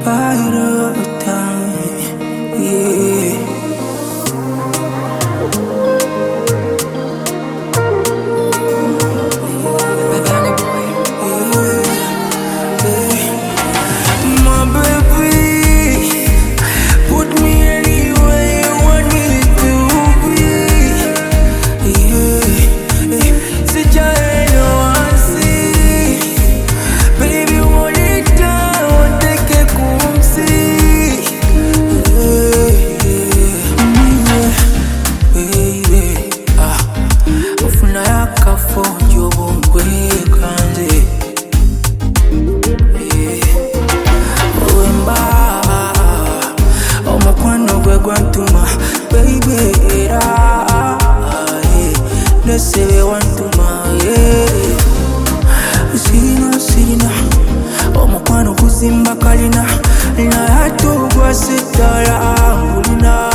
Fire time, yeah. Say want to my Sirina Omukwano kuzimba kalina na hatu kwa sitala angulina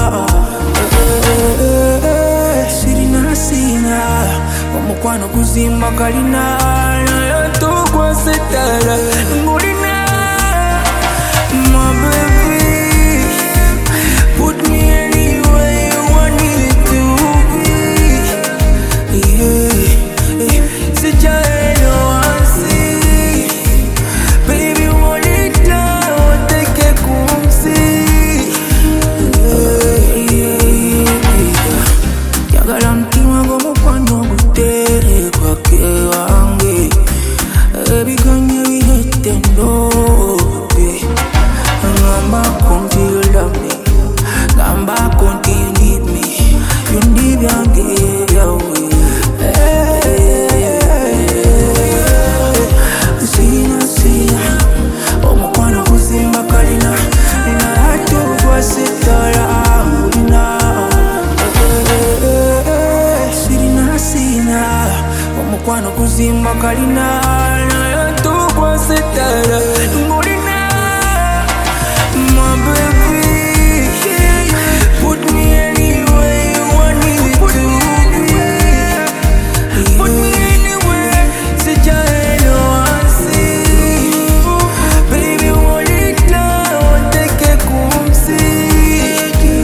Sirina Omukwano kuzimba kalina na hatu kwa sitala angulina. My baby, put me anywhere you want me to be. Omukwano kuzimba kalina na hatu kwa sitala angulina. My baby, put me anywhere you want me to be. Put me anywhere, sijaelewa wansi. Baby, walita, wateke kumsiki.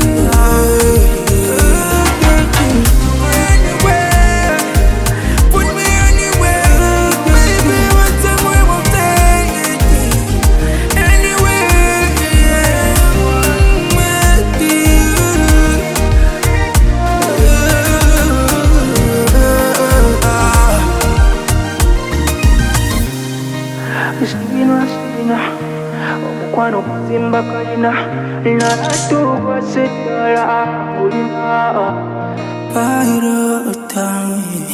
Sirina Omukwano kuzimba kalina na hatu kwa sitala angulina. Fire time.